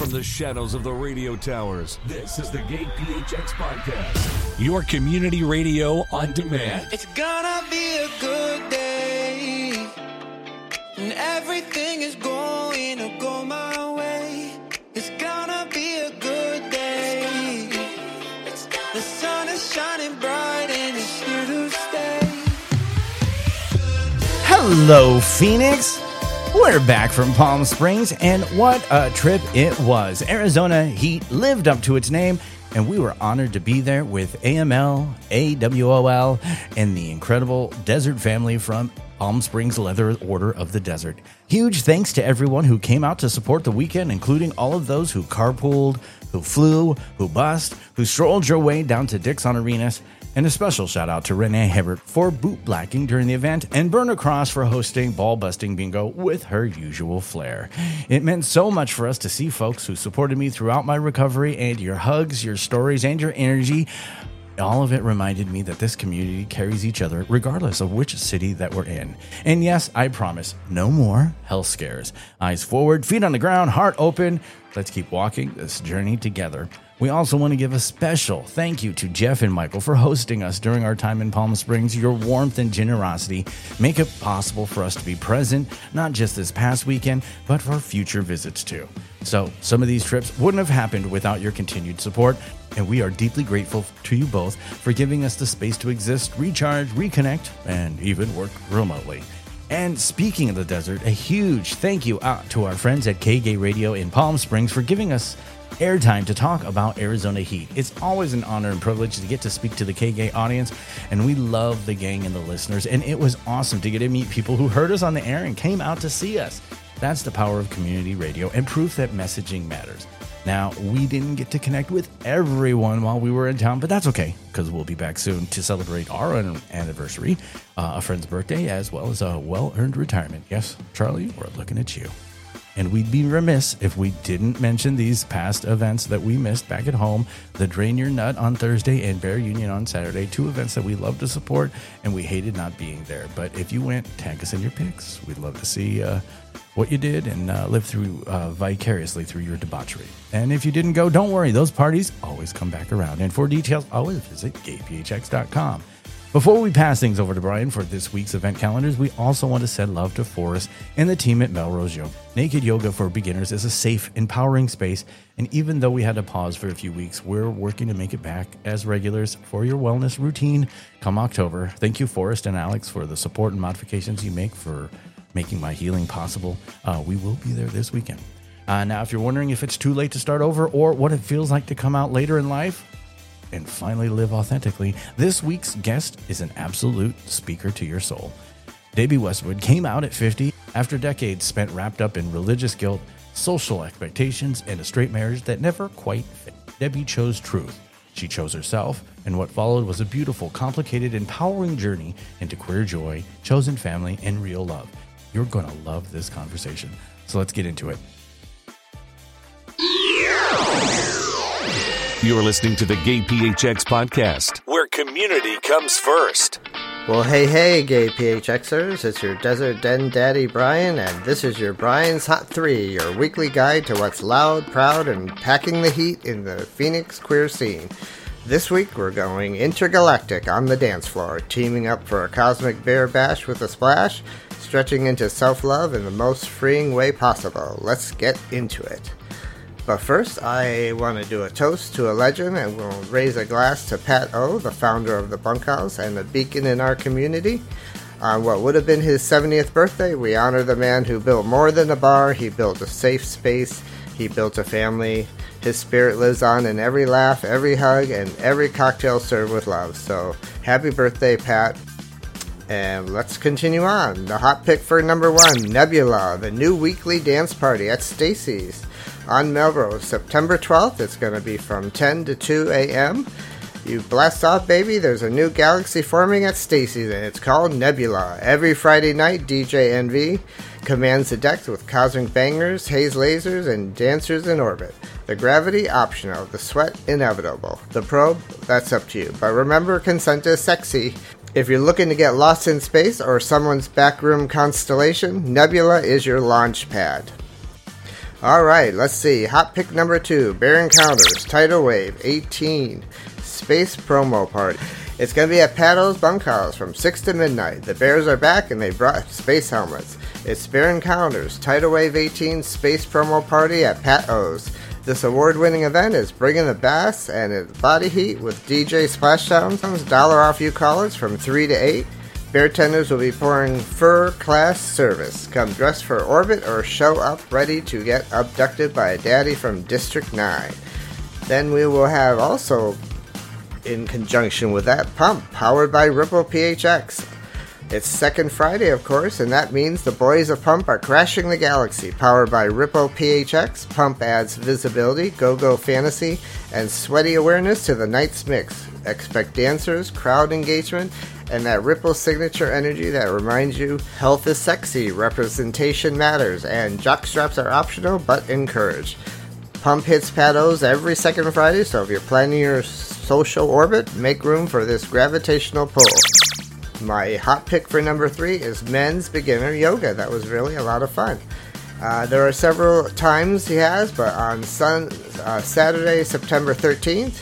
from the shadows of the radio towers, this is the Gay PHX Podcast, your community radio on demand. It's gonna be a good day, and everything is going to go my way. It's gonna be a good day. The sun is shining bright and it's here to stay. Hello, Phoenix. We're back from Palm Springs, and what a trip it was. Arizona Heat lived up to its name, and we were honored to be there with AML, AWOL, and the incredible Desert family from Palm Springs Leather Order of the Desert. Huge thanks to everyone who came out to support the weekend, including all of those who carpooled, who flew, who bussed, who strolled your way down to Dixon Arenas. And a special shout out to Renee Hibbert for boot blacking during the event, and Berna Cross for hosting ball busting bingo with her usual flair. It meant so much for us to see folks who supported me throughout my recovery, and your hugs, your stories, and your energy. All of it reminded me that this community carries each other regardless of which city that we're in. And yes, I promise, no more health scares. Eyes forward, feet on the ground, heart open. Let's keep walking this journey together. We also want to give a special thank you to Jeff and Michael for hosting us during our time in Palm Springs. Your warmth and generosity make it possible for us to be present, not just this past weekend, but for future visits too. So some of these trips wouldn't have happened without your continued support, and we are deeply grateful to you both for giving us the space to exist, recharge, reconnect, and even work remotely. And speaking of the desert, a huge thank you out to our friends at KGay Radio in Palm Springs for giving us airtime to talk about Arizona Heat. It's always an honor and privilege to get to speak to the KGay audience, and we love the gang and the listeners, and it was awesome to get to meet people who heard us on the air and came out to see us. That's the power of community radio and proof that messaging matters. Now, we didn't get to connect with everyone while we were in town, but that's okay, because we'll be back soon to celebrate our anniversary, a friend's birthday, as well as a well-earned retirement. Yes, Charlie, we're looking at you. And we'd be remiss if we didn't mention these past events that we missed back at home, the Drain Your Nut on Thursday and Bear Union on Saturday, two events that we love to support, and we hated not being there. But if you went, tag us in your pics. We'd love to see what you did and live through vicariously through your debauchery. And if you didn't go, don't worry. Those parties always come back around. And for details, always visit gayphx.com. Before we pass things over to Brian for this week's event calendars, we also want to send love to Forrest and the team at Melrose Yoga. Naked Yoga for Beginners is a safe, empowering space, and even though we had to pause for a few weeks, we're working to make it back as regulars for your wellness routine come October. Thank you, Forrest and Alex, for the support and modifications you make for making my healing possible. We will be there this weekend. Now, if you're wondering if it's too late to start over or what it feels like to come out later in life and finally live authentically, this week's guest is an absolute speaker to your soul. Debbie Westwood came out at 50 after decades spent wrapped up in religious guilt, social expectations, and a straight marriage that never quite fit. Debbie chose truth. She chose herself, and what followed was a beautiful, complicated, empowering journey into queer joy, chosen family, and real love. You're going to love this conversation. So let's get into it. You're listening to the Gay PHX Podcast, where community comes first. Well, hey, Gay PHXers, it's your Desert Den Daddy Brian, and this is your Brian's Hot 3, your weekly guide to what's loud, proud, and packing the heat in the Phoenix queer scene. This week, we're going intergalactic on the dance floor, teaming up for a cosmic bear bash with a splash, stretching into self-love in the most freeing way possible. Let's get into it. But first, I want to do a toast to a legend, and we'll raise a glass to Pat O, the founder of the Bunkhouse and a beacon in our community. On what would have been his 70th birthday, we honor the man who built more than a bar. He built a safe space. He built a family. His spirit lives on in every laugh, every hug, and every cocktail served with love. So, happy birthday, Pat. And let's continue on. The hot pick for number 1, Nebula, the new weekly dance party at Stacy's on Melrose, September 12th. It's going to be from 10 to 2 a.m. You blast off, baby. There's a new galaxy forming at Stacy's, and it's called Nebula. Every Friday night, DJ NV commands the decks with cosmic bangers, haze lasers, and dancers in orbit. The gravity, optional. The sweat, inevitable. The probe, that's up to you. But remember, consent is sexy. If you're looking to get lost in space or someone's backroom constellation, Nebula is your launch pad. Alright, let's see. Hot pick number 2, Bear Encounters, Tidal Wave 18, Space Promo Party. It's going to be at Pato's Bunkhouse from 6 to midnight. The Bears are back and they brought space helmets. It's Bear Encounters, Tidal Wave 18, Space Promo Party at Pato's. This award-winning event is bringing the bass and its body heat with DJ Splashdown. $1 off you callers from 3 to 8. Bear tenders will be pouring fur-class service. Come dressed for orbit or show up ready to get abducted by a daddy from District 9. Then we will have also, in conjunction with that, Pump, powered by Ripple PHX. It's second Friday, of course, and that means the boys of Pump are crashing the galaxy. Powered by Ripple PHX, Pump adds visibility, go-go fantasy, and sweaty awareness to the night's mix. Expect dancers, crowd engagement, and that Ripple signature energy that reminds you health is sexy, representation matters, and jockstraps are optional but encouraged. Pump hits Pato's every second Friday, so if you're planning your social orbit, make room for this gravitational pull. My hot pick for number 3 is Men's Beginner Yoga. That was really a lot of fun. There are several times he has, but on Saturday, September 13th,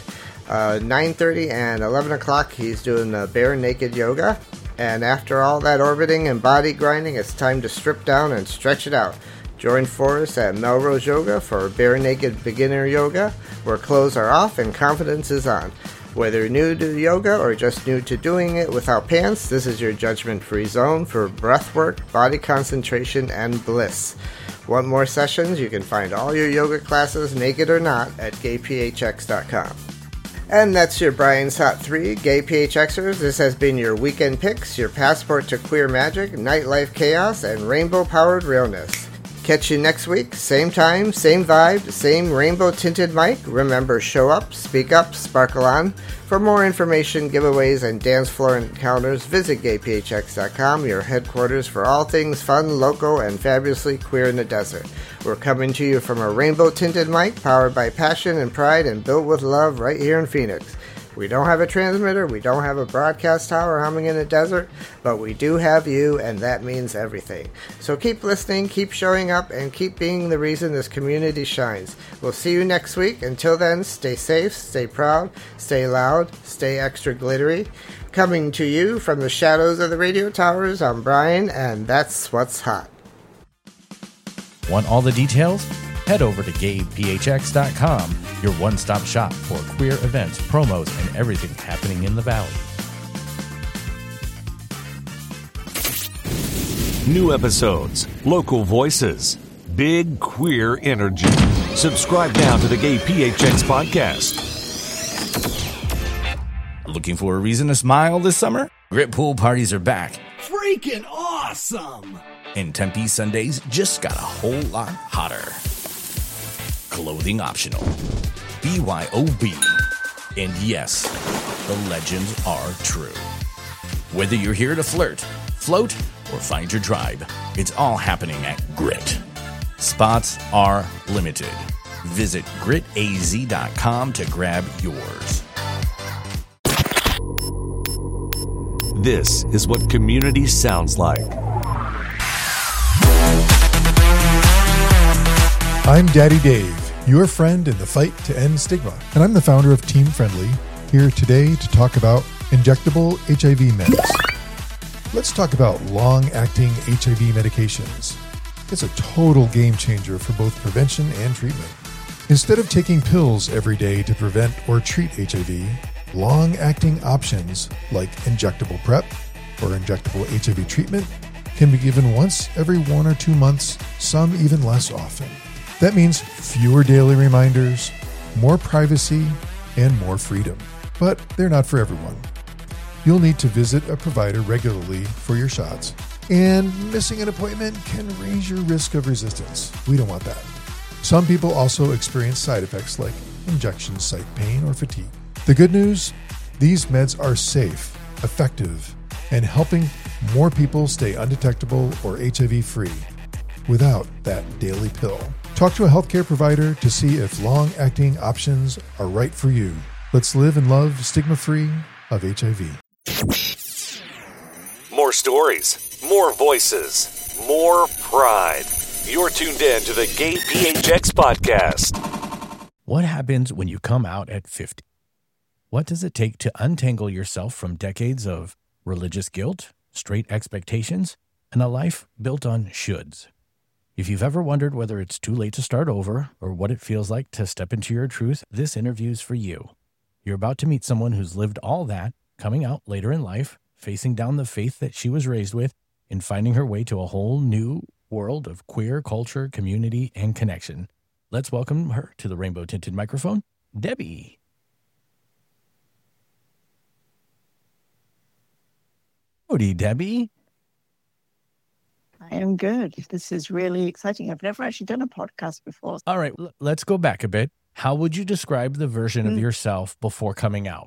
9:30 and 11 o'clock, he's doing the bare naked yoga. And after all that orbiting and body grinding, it's time to strip down and stretch it out. Join Forrest at Melrose Yoga for bare naked beginner yoga, where clothes are off and confidence is on. Whether you're new to yoga or just new to doing it without pants, this is your judgment-free zone for breathwork, body concentration, and bliss. Want more sessions? You can find all your yoga classes, naked or not, at gayphx.com. And that's your Brian's Hot 3, Gay PHXers. This has been your weekend picks, your passport to queer magic, nightlife chaos, and rainbow-powered realness. Catch you next week, same time, same vibe, same rainbow-tinted mic. Remember, show up, speak up, sparkle on. For more information, giveaways, and dance floor encounters, visit gayphx.com, your headquarters for all things fun, local, and fabulously queer in the desert. We're coming to you from a rainbow-tinted mic, powered by passion and pride, and built with love right here in Phoenix. We don't have a transmitter, we don't have a broadcast tower humming in the desert, but we do have you, and that means everything. So keep listening, keep showing up, and keep being the reason this community shines. We'll see you next week. Until then, stay safe, stay proud, stay loud, stay extra glittery. Coming to you from the shadows of the radio towers, I'm Brian, and that's what's hot. Want all the details? Head over to gayphx.com, your one-stop shop for queer events, promos, and everything happening in the Valley. New episodes, local voices, big queer energy. Subscribe now to the Gay PHX podcast. Looking for a reason to smile this summer? Grit pool parties are back. Freaking awesome! And Tempe Sundays just got a whole lot hotter. Clothing optional. BYOB. And yes, the legends are true. Whether you're here to flirt, float, or find your tribe, it's all happening at Grit. Spots are limited. Visit gritaz.com to grab yours. This is what community sounds like. I'm Daddy Dave, your friend in the fight to end stigma, and I'm the founder of Team Friendly, here today to talk about injectable HIV meds. Let's talk about long-acting HIV medications. It's a total game changer for both prevention and treatment. Instead of taking pills every day to prevent or treat HIV, long-acting options like injectable PrEP or injectable HIV treatment can be given once every 1 or 2 months, some even less often. That means fewer daily reminders, more privacy, and more freedom. But they're not for everyone. You'll need to visit a provider regularly for your shots, and missing an appointment can raise your risk of resistance. We don't want that. Some people also experience side effects like injection site pain or fatigue. The good news? These meds are safe, effective, and helping more people stay undetectable or HIV-free without that daily pill. Talk to a healthcare provider to see if long-acting options are right for you. Let's live and love stigma-free of HIV. More stories, more voices, more pride. You're tuned in to the Gay PHX podcast. What happens when you come out at 50? What does it take to untangle yourself from decades of religious guilt, straight expectations, and a life built on shoulds? If you've ever wondered whether it's too late to start over or what it feels like to step into your truth, this interview's for you. You're about to meet someone who's lived all that, coming out later in life, facing down the faith that she was raised with, and finding her way to a whole new world of queer culture, community, and connection. Let's welcome her to the rainbow-tinted microphone, Debbie. Howdy, Debbie. I am good. This is really exciting. I've never actually done a podcast before. All right, let's go back a bit. How would you describe the version of yourself before coming out?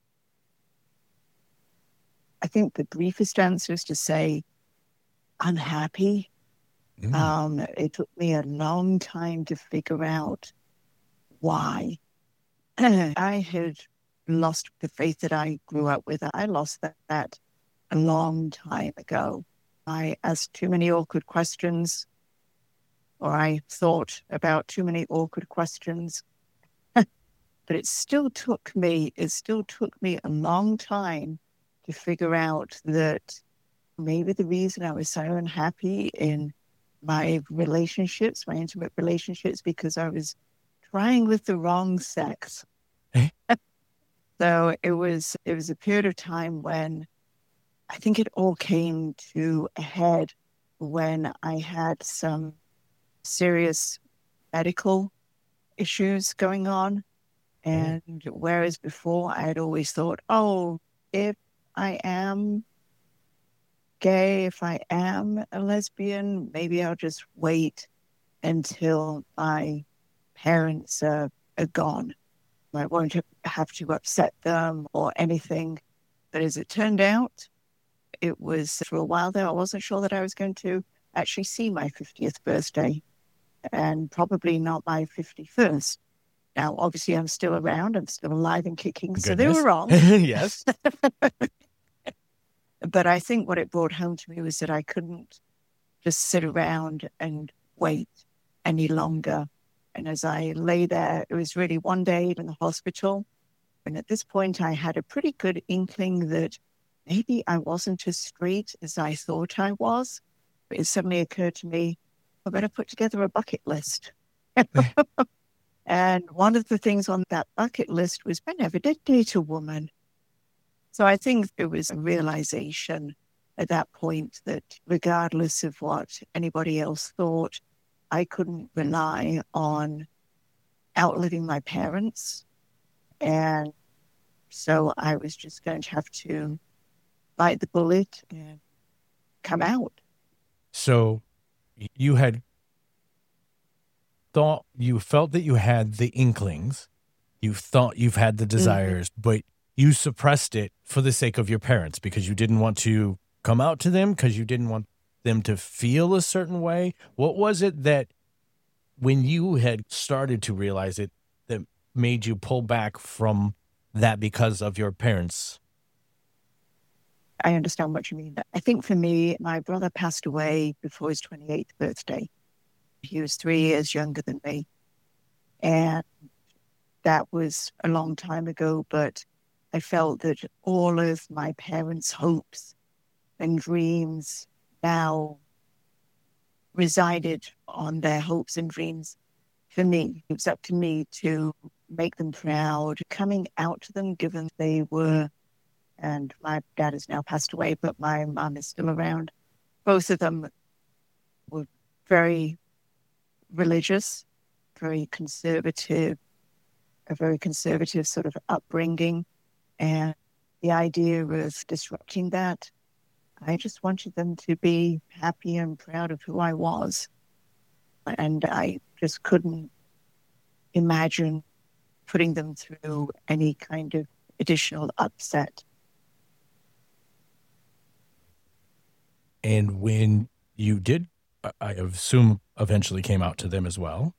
I think the briefest answer is to say unhappy. It took me a long time to figure out why. I had lost the faith that I grew up with. I lost that a long time ago. I asked too many awkward questions, or I thought about too many awkward questions. But it still took me a long time to figure out that maybe the reason I was so unhappy in my relationships, my intimate relationships, because I was trying with the wrong sex. So it was a period of time when I think it all came to a head when I had some serious medical issues going on. And whereas before I had always thought, oh, if I am gay, if I am a lesbian, maybe I'll just wait until my parents are gone. I won't have to upset them or anything. But as it turned out, it was for a while there, I wasn't sure that I was going to actually see my 50th birthday and probably not my 51st. Now, obviously, I'm still around. I'm still alive and kicking. Goodness. So they were wrong. Yes. But I think what it brought home to me was that I couldn't just sit around and wait any longer. And as I lay there, it was really one day in the hospital. And at this point, I had a pretty good inkling that maybe I wasn't as straight as I thought I was. But it suddenly occurred to me, I better put together a bucket list. And one of the things on that bucket list was, I never did date a woman. So I think it was a realization at that point that regardless of what anybody else thought, I couldn't rely on outliving my parents. And so I was just going to have to bite the bullet and come out. So you felt that you had the inklings, you thought you've had the desires, but you suppressed it for the sake of your parents because you didn't want to come out to them, because you didn't want them to feel a certain way. What was it that when you had started to realize it that made you pull back from that because of your parents? I understand what you mean. I think for me, my brother passed away before his 28th birthday. He was 3 years younger than me. And that was a long time ago, but I felt that all of my parents' hopes and dreams now resided on their hopes and dreams for me. It was up to me to make them proud, coming out to them, given they were, and my dad has now passed away, but my mom is still around. Both of them were very religious, very conservative, a very conservative sort of upbringing. And the idea of disrupting that, I just wanted them to be happy and proud of who I was. And I just couldn't imagine putting them through any kind of additional upset. And when you did, I assume, eventually came out to them as well?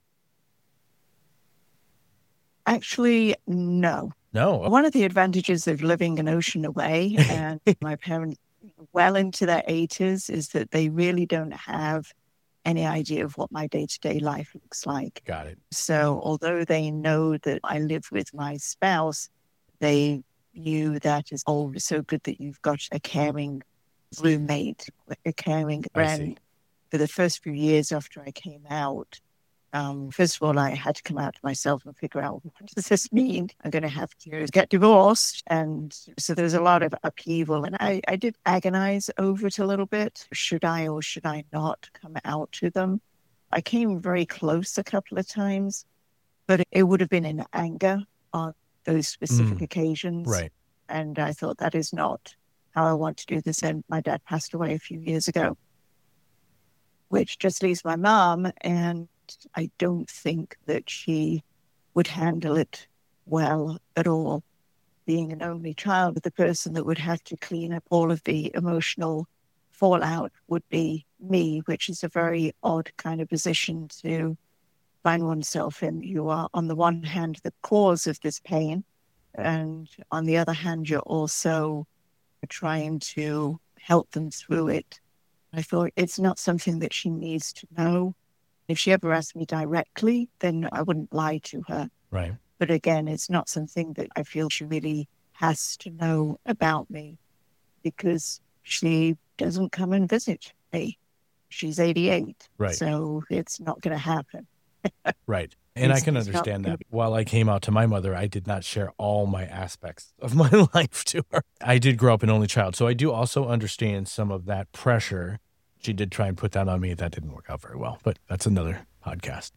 Actually, no. No. One of the advantages of living an ocean away and my parents well into their 80s is that they really don't have any idea of what my day-to-day life looks like. Got it. So although they know that I live with my spouse, they knew that it's so good that you've got a caring roommate, a caring friend. For the first few years after I came out, first of all, I had to come out to myself and figure out, what does this mean? I'm going to have to get divorced. And so there was a lot of upheaval. And I did agonize over it a little bit. Should I or should I not come out to them? I came very close a couple of times, but it would have been in anger on those specific occasions. Right. And I thought that is not how I want to do this. And my dad passed away a few years ago, which just leaves my mom. And I don't think that she would handle it well at all. Being an only child, the person that would have to clean up all of the emotional fallout would be me, which is a very odd kind of position to find oneself in. You are, on the one hand, the cause of this pain, and on the other hand, you're also trying to help them through it. I thought it's not something that she needs to know. If she ever asked me directly, then I wouldn't lie to her. Right. But again, it's not something that I feel she really has to know about me, because she doesn't come and visit me. She's 88. Right. So it's not going to happen. Right. And I It's can not understand gonna that. While I came out to my mother, I did not share all my aspects of my life to her. I did grow up an only child, so I do also understand some of that pressure. She did try and put that on me. That didn't work out very well, but that's another podcast.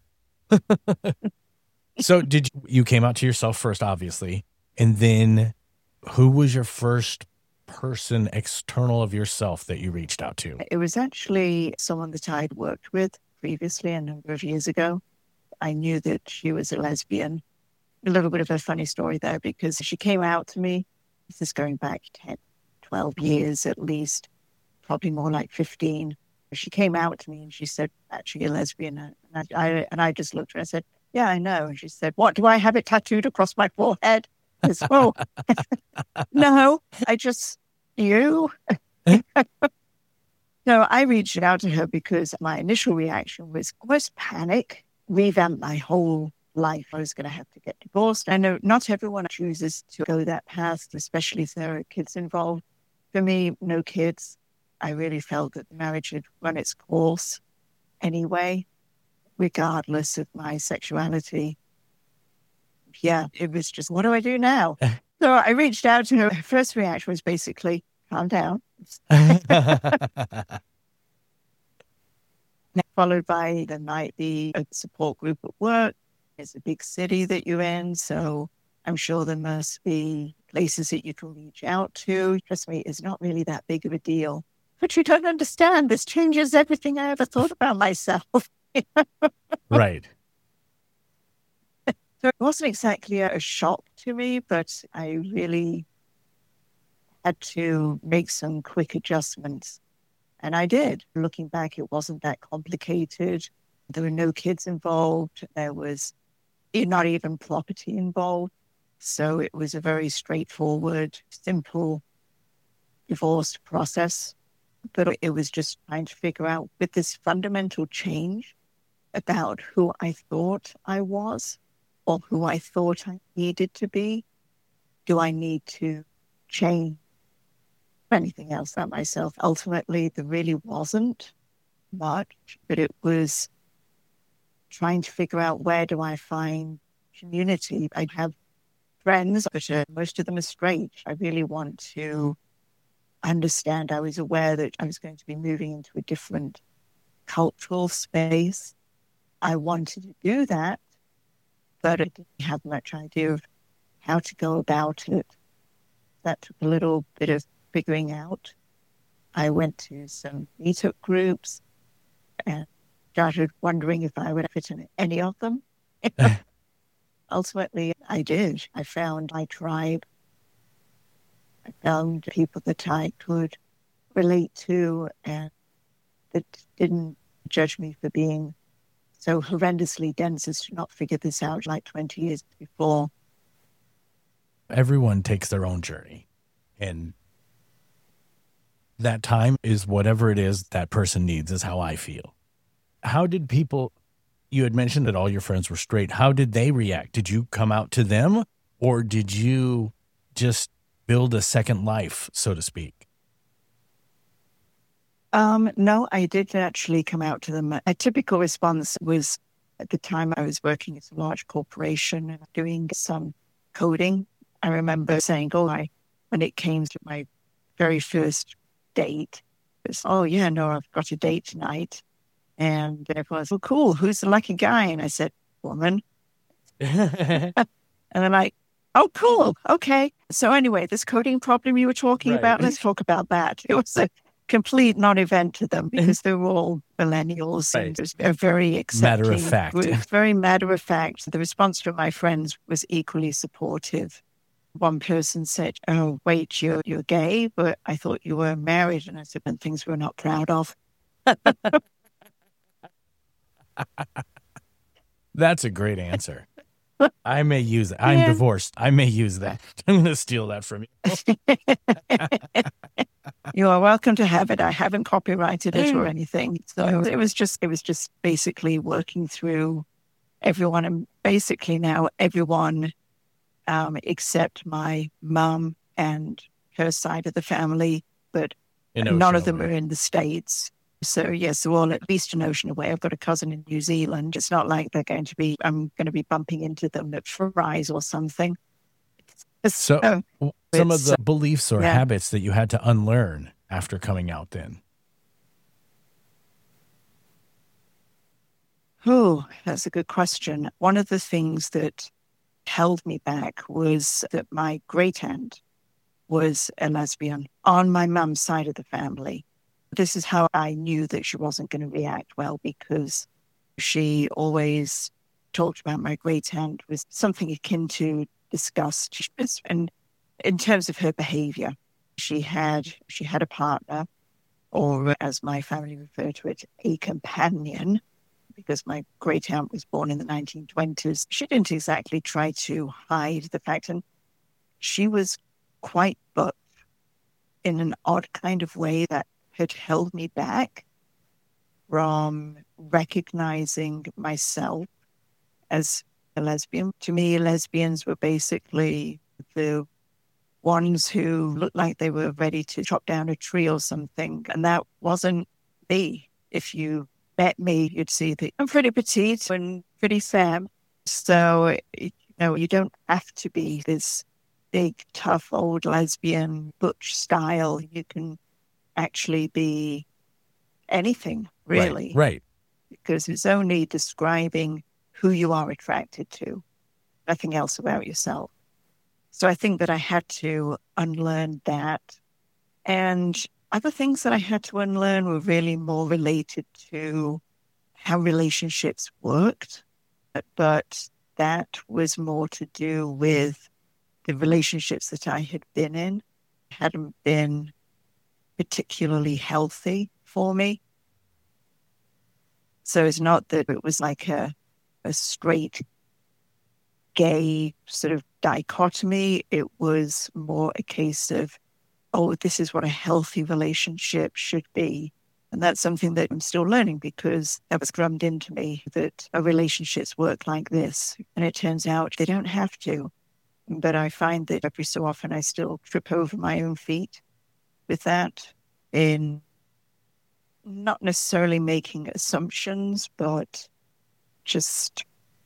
So you came out to yourself first, obviously, and then who was your first person external of yourself that you reached out to? It was actually someone that I'd worked with previously a number of years ago. I knew that she was a lesbian. A little bit of a funny story there, because she came out to me. This is going back 10, 12 years at least, probably more like 15. She came out to me and she said, actually a lesbian. And I just looked at her and I said, yeah, I know. And she said, what, do I have it tattooed across my forehead? I said, oh, no, you. No, I reached out to her because my initial reaction was almost panic, revamp my whole life. I was going to have to get divorced. I know not everyone chooses to go that path, especially if there are kids involved. For me, no kids. I really felt that the marriage had run its course anyway, regardless of my sexuality. Yeah, it was just, what do I do now? So I reached out to her. Her first reaction was basically, calm down. Followed by, there might be a support group at work. It's a big city that you're in, so I'm sure there must be places that you can reach out to. Trust me, it's not really that big of a deal. But you don't understand. This changes everything I ever thought about myself. Right. So it wasn't exactly a shock to me, but I really had to make some quick adjustments. And I did. Looking back, it wasn't that complicated. There were no kids involved. There was not even property involved. So it was a very straightforward, simple divorce process. But it was just trying to figure out, with this fundamental change about who I thought I was or who I thought I needed to be, do I need to change anything else about myself? Ultimately, there really wasn't much, but it was trying to figure out, where do I find community? I have friends, but most of them are straight. I really want to understand. I was aware that I was going to be moving into a different cultural space. I wanted to do that, but I didn't have much idea of how to go about it. That took a little bit of figuring out. I went to some meetup groups and started wondering if I would fit in any of them. Ultimately, I did. I found my tribe. I found people that I could relate to and that didn't judge me for being so horrendously dense as to not figure this out like 20 years before. Everyone takes their own journey, and that time is whatever it is that person needs, is how I feel. how did people, you had mentioned that all your friends were straight. How did they react? Did you come out to them, or did you just build a second life, so to speak? No, I did actually come out to them. A typical response was, at the time I was working at a large corporation and doing some coding. I remember saying, when it came to my very first date, it was, oh yeah, no, I've got a date tonight. And everyone was, well, cool, who's the lucky guy? And I said, woman. And they're like, oh, cool, okay. So anyway, this coding problem you were talking about, let's talk about that. It was a complete non-event to them because they were all millennials and it was a very accepting matter of fact. group, very matter of fact. The response from my friends was equally supportive. One person said, oh, wait, you're gay, but I thought you were married. And I said, and things we're not proud of. That's a great answer. I may use it. I'm divorced. I may use that. I'm going to steal that from you. You are welcome to have it. I haven't copyrighted it or anything. So it was just basically working through everyone, and basically now everyone except my mum and her side of the family, but none of them are in the States. So yes, they're all at least an ocean away. I've got a cousin in New Zealand. It's not like I'm going to be bumping into them at Fry's or something. So some of the beliefs or habits that you had to unlearn after coming out then? Oh, that's a good question. One of the things that held me back was that my great aunt was a lesbian on my mum's side of the family. This is how I knew that she wasn't going to react well, because she always talked about my great aunt with something akin to disgust. And in terms of her behavior, she had a partner, or as my family referred to it, a companion, because my great aunt was born in the 1920s. She didn't exactly try to hide the fact, and she was quite buff in an odd kind of way that had held me back from recognizing myself as a lesbian. To me, lesbians were basically the ones who looked like they were ready to chop down a tree or something. And that wasn't me. If you met me, you'd see that I'm pretty petite and pretty femme. So, you don't have to be this big, tough, old lesbian butch style. You can actually be anything, really. Right. Because it's only describing who you are attracted to, nothing else about yourself. So I think that I had to unlearn that. And other things that I had to unlearn were really more related to how relationships worked. But that was more to do with the relationships that I had been in. Hadn't been particularly healthy for me. So it's not that it was like a straight gay sort of dichotomy. It was more a case of, oh, this is what a healthy relationship should be. And that's something that I'm still learning, because that was drummed into me, that our relationships work like this. And it turns out they don't have to. But I find that every so often I still trip over my own feet with that, in not necessarily making assumptions, but just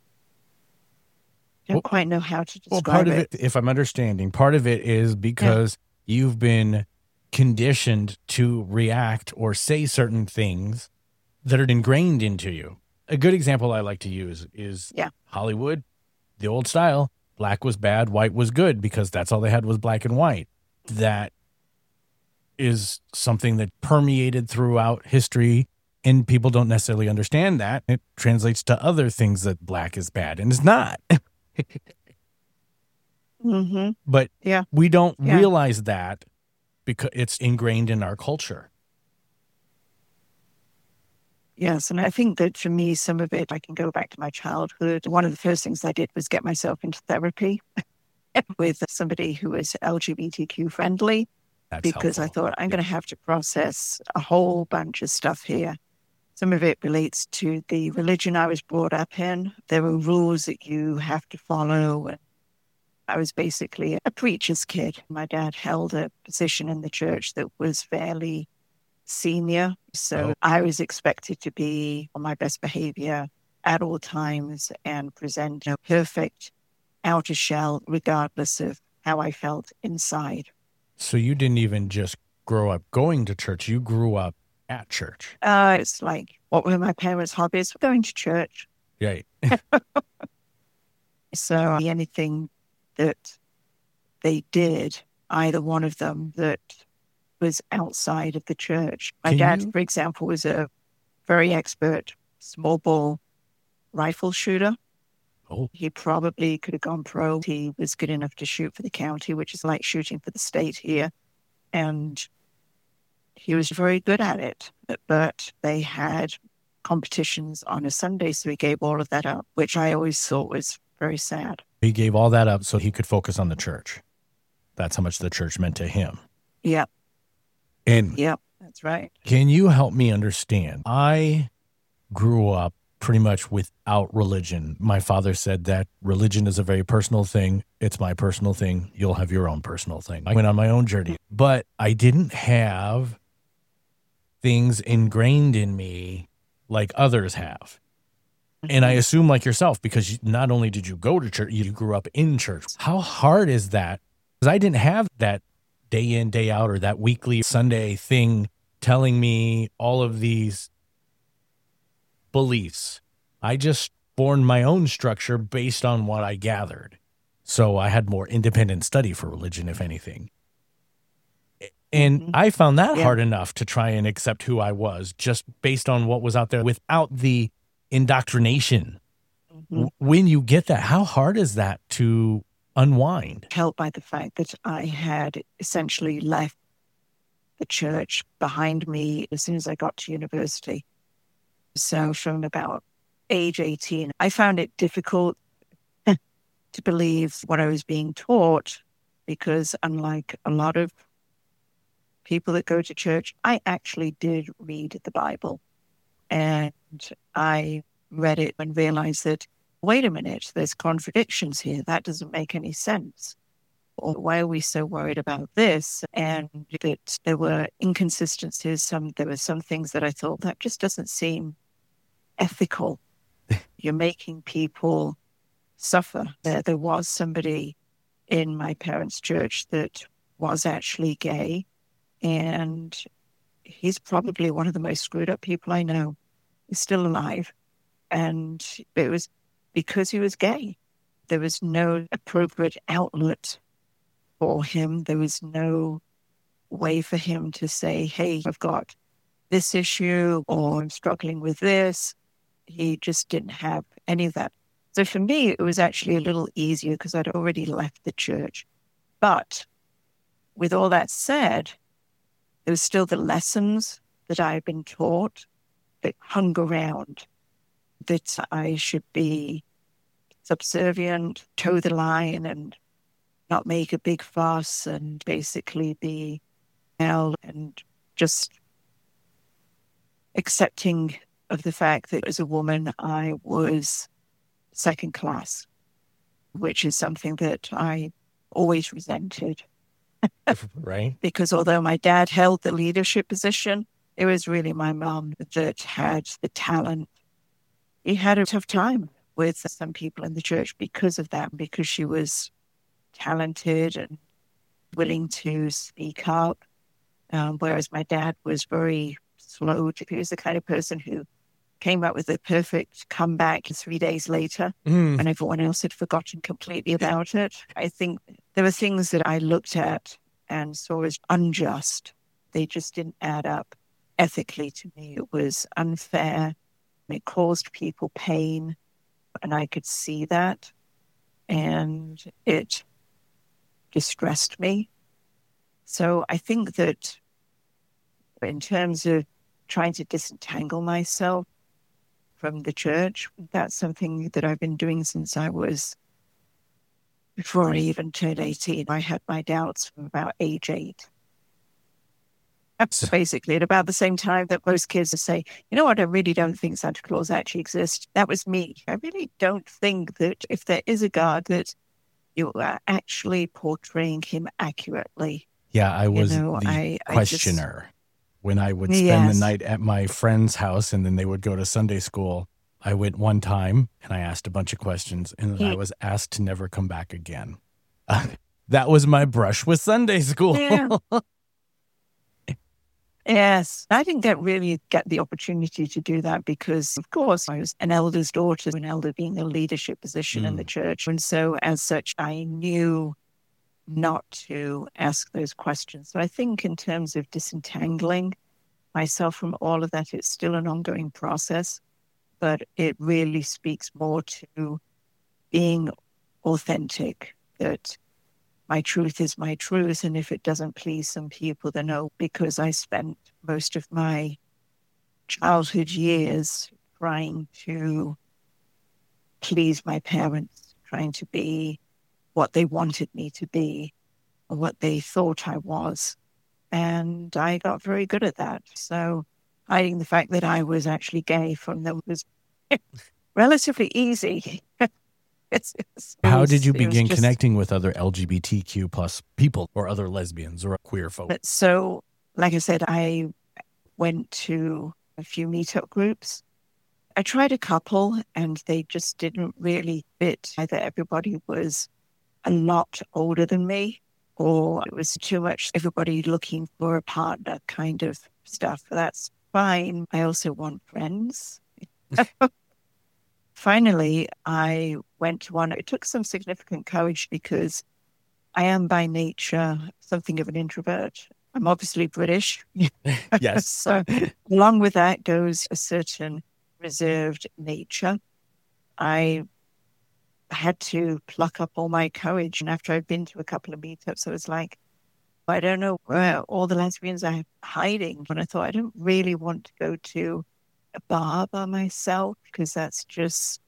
don't quite know how to describe it. Well, part of it, if I'm understanding, part of it is because you've been conditioned to react or say certain things that are ingrained into you. A good example I like to use is Hollywood, the old style. Black was bad, white was good, because that's all they had was black and white. That is something that permeated throughout history, and people don't necessarily understand that. It translates to other things that black is bad, and it's not. But we don't realize that because it's ingrained in our culture. Yes, and I think that for me, some of it, I can go back to my childhood. One of the first things I did was get myself into therapy with somebody who was LGBTQ friendly. That's because helpful. I thought I'm going to have to process a whole bunch of stuff here. Some of it relates to the religion I was brought up in. There were rules that you have to follow. And I was basically a preacher's kid. My dad held a position in the church that was fairly senior. So I was expected to be on my best behavior at all times and present a perfect outer shell, regardless of how I felt inside. So you didn't even just grow up going to church. You grew up at church. It's like, what were my parents' hobbies? Going to church. Right. So anything that they did, either one of them, that was outside of the church. My dad, for example, was a very expert small ball rifle shooter. Oh. He probably could have gone pro. He was good enough to shoot for the county, which is like shooting for the state here. And he was very good at it. But they had competitions on a Sunday, so he gave all of that up, which I always thought was very sad. He gave all that up so he could focus on the church. That's how much the church meant to him. Yep. And yep, that's right. Can you help me understand? I grew up pretty much without religion. My father said that religion is a very personal thing. It's my personal thing. You'll have your own personal thing. I went on my own journey, but I didn't have things ingrained in me like others have. And I assume like yourself, because not only did you go to church, you grew up in church. How hard is that? Because I didn't have that day in, day out, or that weekly Sunday thing telling me all of these beliefs. I just formed my own structure based on what I gathered. So I had more independent study for religion, if anything. And I found that hard enough to try and accept who I was just based on what was out there without the indoctrination. When you get that, how hard is that to unwind? Helped by the fact that I had essentially left the church behind me as soon as I got to university. So from about age 18, I found it difficult to believe what I was being taught, because unlike a lot of people that go to church, I actually did read the Bible. And I read it and realized that, wait a minute, there's contradictions here. That doesn't make any sense. Or why are we so worried about this? And that there were inconsistencies. There were some things that I thought that just doesn't seem ethical. You're making people suffer. There was somebody in my parents' church that was actually gay, and he's probably one of the most screwed up people I know. He's still alive. And it was because he was gay. There was no appropriate outlet for him. There was no way for him to say, hey, I've got this issue, or I'm struggling with this. He just didn't have any of that. So for me, it was actually a little easier because I'd already left the church. But with all that said, there was still the lessons that I had been taught that hung around, that I should be subservient, toe the line, and not make a big fuss, and basically be held and just accepting of the fact that as a woman, I was second class, which is something that I always resented. Right. Because although my dad held the leadership position, it was really my mom that had the talent. He had a tough time with some people in the church because of that, because she was talented and willing to speak up, whereas my dad was very slow. He was the kind of person who came up with a perfect comeback 3 days later when everyone else had forgotten completely about it. I think there were things that I looked at and saw as unjust. They just didn't add up ethically to me. It was unfair. It caused people pain, and I could see that, and it distressed me. So I think that in terms of trying to disentangle myself from the church, that's something that I've been doing since I was, before I even turned 18. I had my doubts from about age 8. Basically, at about the same time that most kids say, you know what, I really don't think Santa Claus actually exists. That was me. I really don't think that if there is a God, that you are actually portraying him accurately. Yeah, I was know, the I questioner. When I would spend the Yes. night at my friend's house and then they would go to Sunday school, I went one time and I asked a bunch of questions and then I was asked to never come back again. That was my brush with Sunday school. Yeah. Yes, I didn't really get the opportunity to do that because, of course, I was an elder's daughter, an elder being a leadership position in the church. And so, as such, I knew not to ask those questions. So I think in terms of disentangling myself from all of that, it's still an ongoing process, but it really speaks more to being authentic, that my truth is my truth. And if it doesn't please some people, then no, because I spent most of my childhood years trying to please my parents, trying to be what they wanted me to be, or what they thought I was. And I got very good at that. So hiding the fact that I was actually gay from them was relatively easy. How did you begin connecting with other LGBTQ plus people or other lesbians or queer folk? So, like I said, I went to a few meetup groups. I tried a couple and they just didn't really fit. Either everybody was a lot older than me or it was too much everybody looking for a partner kind of stuff. That's fine. I also want friends. Finally, I went to one. It took some significant courage because I am by nature something of an introvert. I'm obviously British. Yes. So along with that goes a certain reserved nature. I had to pluck up all my courage. And after I'd been to a couple of meetups, I was like, I don't know where all the lesbians are hiding. And I thought, I don't really want to go to a bar by myself because that's just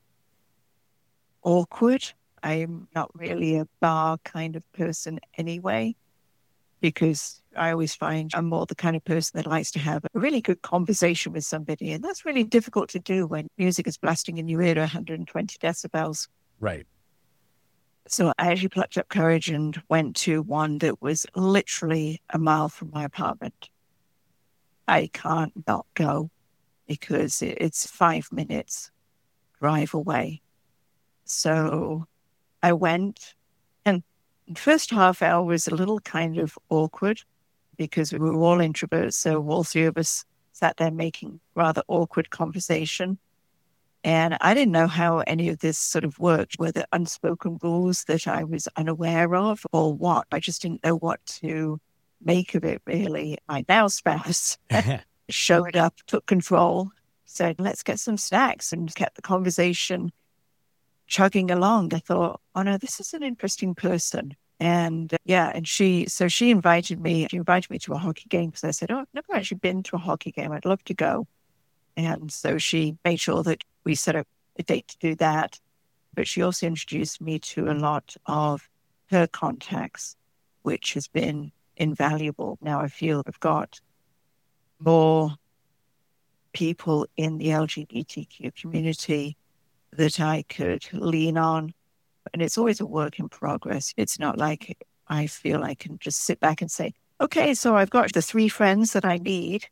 awkward. I'm not really a bar kind of person anyway, because I always find I'm more the kind of person that likes to have a really good conversation with somebody. And that's really difficult to do when music is blasting in your ear at 120 decibels. Right. So I actually plucked up courage and went to one that was literally a mile from my apartment. I can't not go because it's 5 minutes drive away. So I went, and the first half hour was a little kind of awkward because we were all introverts. So all three of us sat there making rather awkward conversation. And I didn't know how any of this sort of worked, whether unspoken rules that I was unaware of or what. I just didn't know what to make of it, really. My now spouse showed up, took control, said, let's get some snacks, and kept the conversation chugging along. I thought, oh no, this is an interesting person. And and she invited me to a hockey game because I said, oh, I've never actually been to a hockey game. I'd love to go. And so she made sure that we set up a date to do that. But she also introduced me to a lot of her contacts, which has been invaluable. Now I feel I've got more people in the LGBTQ community that I could lean on. And it's always a work in progress. It's not like I feel I can just sit back and say, okay, so I've got the 3 friends that I need.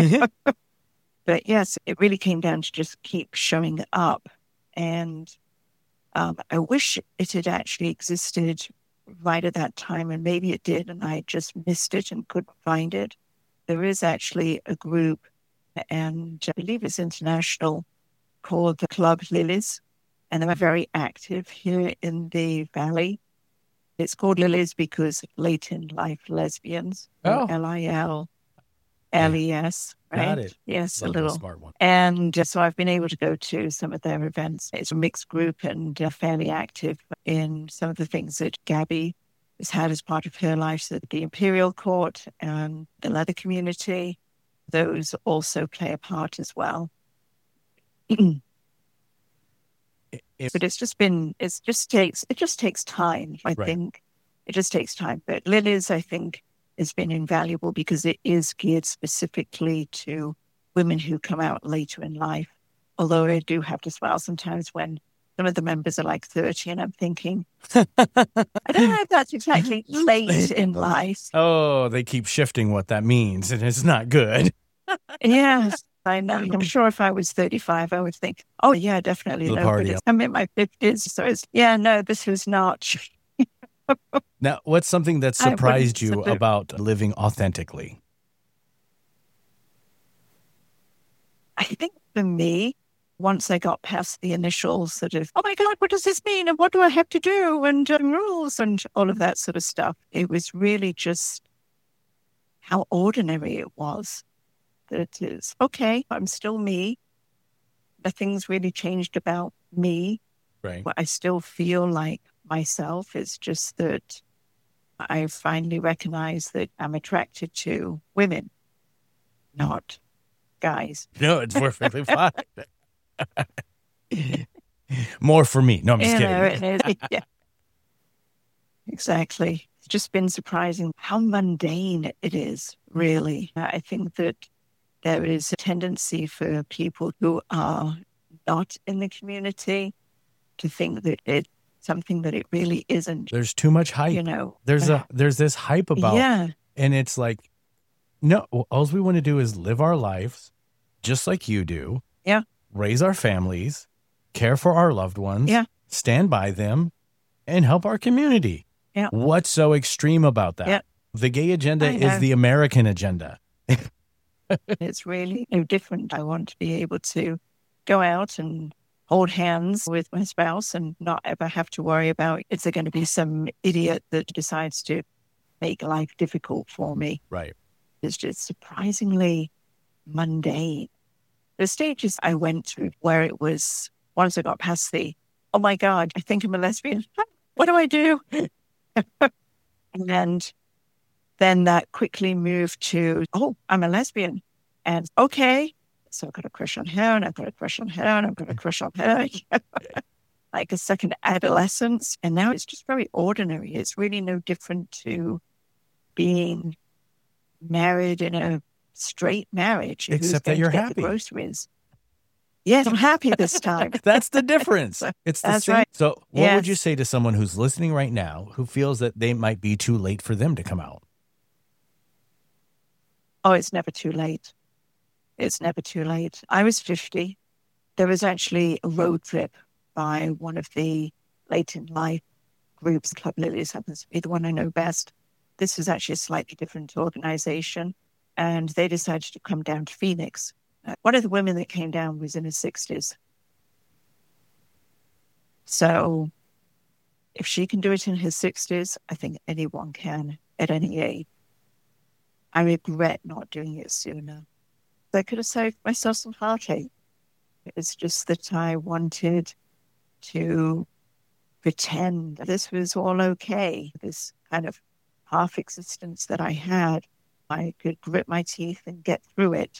But yes, it really came down to just keep showing up. And I wish it had actually existed right at that time. And maybe it did, and I just missed it and couldn't find it. There is actually a group, and I believe it's international, called the Club Lilies. And they're very active here in the Valley. It's called Lilies because late in life lesbians. Oh. LILES, right? Got it. Yes, Love a little. the smart one. And so I've been able to go to some of their events. It's a mixed group and fairly active in some of the things that Gabby has had as part of her life. So the Imperial Court and the leather community, those also play a part as well. But it just takes time, I think. It just takes time. But Lilies, I think, has been invaluable because it is geared specifically to women who come out later in life. Although I do have to smile sometimes when some of the members are like 30 and I'm thinking, I don't know if that's exactly late in life. Oh, they keep shifting what that means, and it's not good. Yes, I know. I'm sure if I was 35, I would think, oh, yeah, definitely. The No, party. but I'm in my 50s. So it's, no, this is not. Now, what's something that I wouldn't surprised you submit- about living authentically? I think for me, once I got past the initial sort of, oh my God, what does this mean? And what do I have to do? And rules and all of that sort of stuff. It was really just how ordinary it was. That it is, okay, I'm still me. Nothing's really changed about me. Right. But I still feel like myself. It's just that I finally recognize that I'm attracted to women, not guys. No, it's perfectly fine. More for me. No, I'm just kidding. Yeah. Exactly. It's just been surprising how mundane it is, really. I think that there is a tendency for people who are not in the community to think that it's something that it really isn't. There's too much hype. You know, There's this hype about, yeah, and it's like, no, all we want to do is live our lives just like you do. Yeah. Raise our families, care for our loved ones. Yeah. Stand by them, and help our community. Yeah. What's so extreme about that? Yeah. The gay agenda I is know. the American agenda. it's really no different. I want to be able to go out and hold hands with my spouse and not ever have to worry about, is there going to be some idiot that decides to make life difficult for me? Right. It's just surprisingly mundane. The stages I went through where it was, once I got past the, oh my God, I think I'm a lesbian. What do I do? And then that quickly moved to, oh, I'm a lesbian. And okay, so I've got a crush on her, and I've got a crush on her, and I've got a crush on her. Like a second adolescence. And now it's just very ordinary. It's really no different to being married in a straight marriage. Who's Except that going to you're get happy. The groceries. Yes, I'm happy this time. That's the difference. It's the That's same. right. So what would Yes. you say to someone who's listening right now who feels that they might be too late for them to come out? Oh, it's never too late. It's never too late. I was 50. There was actually a road trip by one of the late in life groups. Club Lilies happens to be the one I know best. This is actually a slightly different organization. And they decided to come down to Phoenix. One of the women that came down was in her 60s. So if she can do it in her 60s, I think anyone can at any age. I regret not doing it sooner. I could have saved myself some heartache. It's just that I wanted to pretend this was all okay. This kind of half existence that I had, I could grit my teeth and get through it.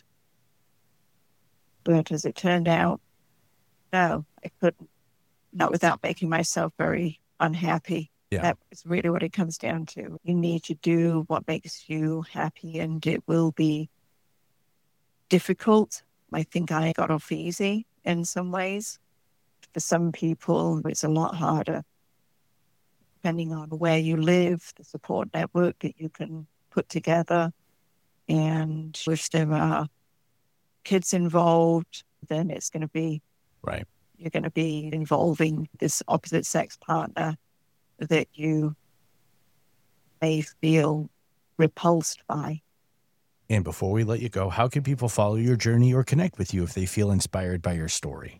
But as it turned out, no, I couldn't. Not without making myself very unhappy. Yeah. That is really what it comes down to. You need to do what makes you happy, and it will be difficult. I think I got off easy in some ways. For some people, it's a lot harder, depending on where you live, the support network that you can put together. And if there are kids involved, then it's going to be, Right. you're going to be involving this opposite sex partner that you may feel repulsed by. And before we let you go, how can people follow your journey or connect with you if they feel inspired by your story?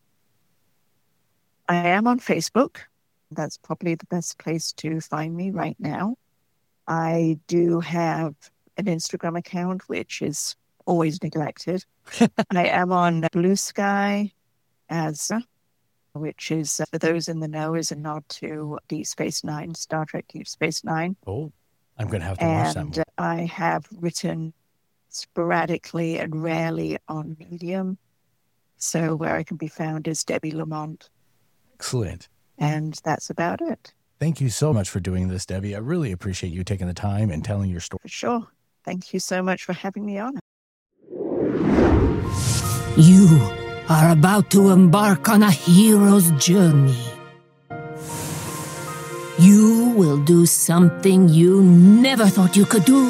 I am on Facebook. That's probably the best place to find me right now. I do have an Instagram account, which is always neglected. I am on Blue Sky as, which is, for those in the know, is a nod to Deep Space Nine, Star Trek Deep Space Nine. Oh, I'm going to have to watch that And more. I have written sporadically and rarely on Medium. So where I can be found is Debbie Lamont. Excellent. And that's about it. Thank you so much for doing this, Debbie. I really appreciate you taking the time and telling your story. For sure. Thank you so much for having me on. You are about to embark on a hero's journey. You will do something you never thought you could do.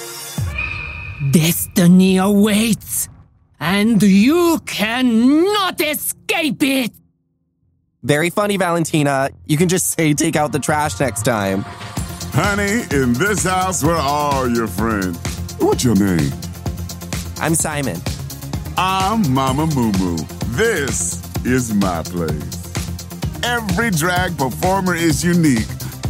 Destiny awaits, and you cannot escape it! Very funny, Valentina. You can just say take out the trash next time. Honey, in this house, we're all your friends. What's your name? I'm Simon. I'm Mama Moo Moo. This is my place. Every drag performer is unique.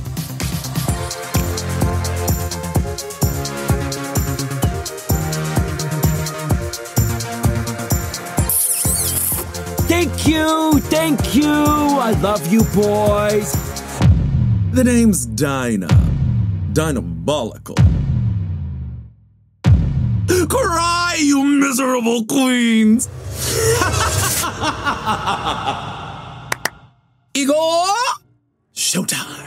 Thank you. I love you, boys. The name's Dinah. Dinabolical. Cry, you miserable queens! Igor, showtime.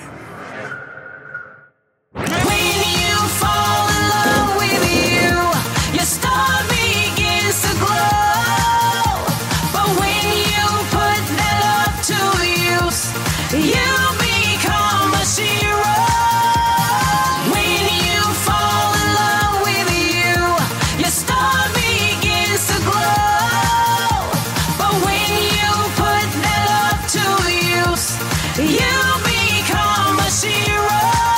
When you fall in love with you, your star begins to glow. But when you put that love to use, you become a hero. When you fall in love with you, your star begins to glow. But when you put that love to use, you become a hero.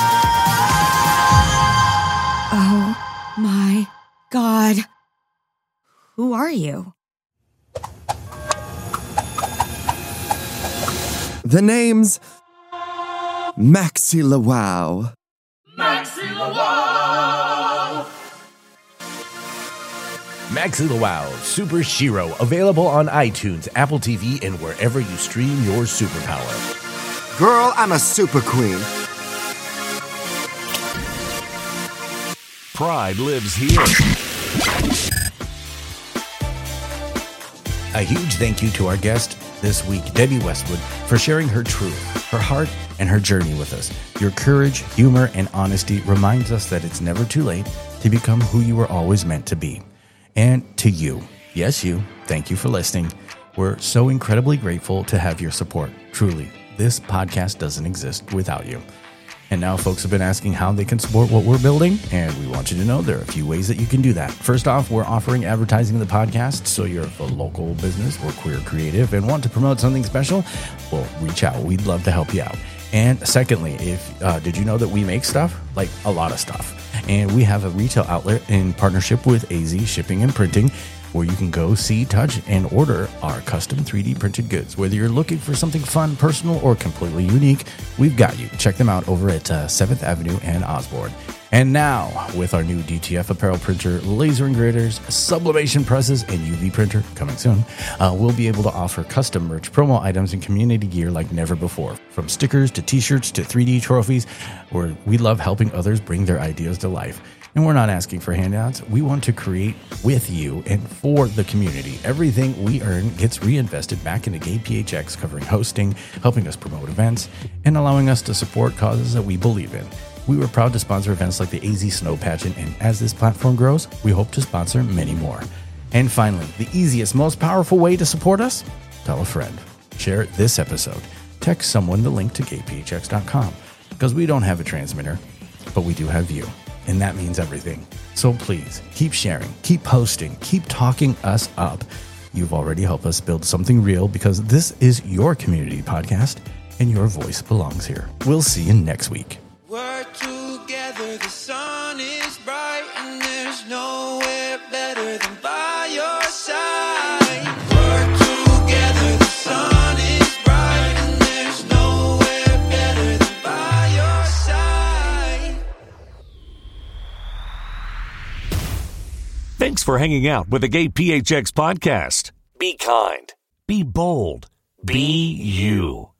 Oh my God. Who are you? The name's Maxi LaWow. Maxi LaWow, Super Shiro, available on iTunes, Apple TV, and wherever you stream your superpower. Girl, I'm a super queen. Pride lives here. A huge thank you to our guest this week, Debbie Westwood, for sharing her truth, her heart, and her journey with us. Your courage, humor, and honesty reminds us that it's never too late to become who you were always meant to be. And to you, yes, you, thank you for listening. We're so incredibly grateful to have your support. Truly, this podcast doesn't exist without you. And now folks have been asking how they can support what we're building, and we want you to know there are a few ways that you can do that. First off, we're offering advertising the podcast, so you're a local business or queer creative and want to promote something special, well, reach out. We'd love to help you out. And secondly, did you know that we make stuff? Like a lot of stuff. And we have a retail outlet in partnership with AZ Shipping and Printing, where you can go, see, touch, and order our custom 3D printed goods. Whether you're looking for something fun, personal, or completely unique, we've got you. Check them out over at 7th Avenue and Osborne. And now, with our new DTF apparel printer, laser engravers, sublimation presses, and UV printer coming soon, we'll be able to offer custom merch, promo items, and community gear like never before. From stickers to t-shirts to 3D trophies, where we love helping others bring their ideas to life. And we're not asking for handouts. We want to create with you and for the community. Everything we earn gets reinvested back into Gay PHX, covering hosting, helping us promote events, and allowing us to support causes that we believe in. We were proud to sponsor events like the AZ Snow Pageant, and as this platform grows, we hope to sponsor many more. And finally, the easiest, most powerful way to support us? Tell a friend. Share this episode. Text someone the link to gayphx.com, because we don't have a transmitter, but we do have you. And that means everything. So please, keep sharing, keep posting, keep talking us up. You've already helped us build something real, because this is your community podcast and your voice belongs here. We'll see you next week. We're together, the sun is bright, and there's nowhere better than by your side. We're together, the sun is bright, and there's nowhere better than by your side. Thanks for hanging out with the Gay PHX podcast. Be kind. Be bold. Be you.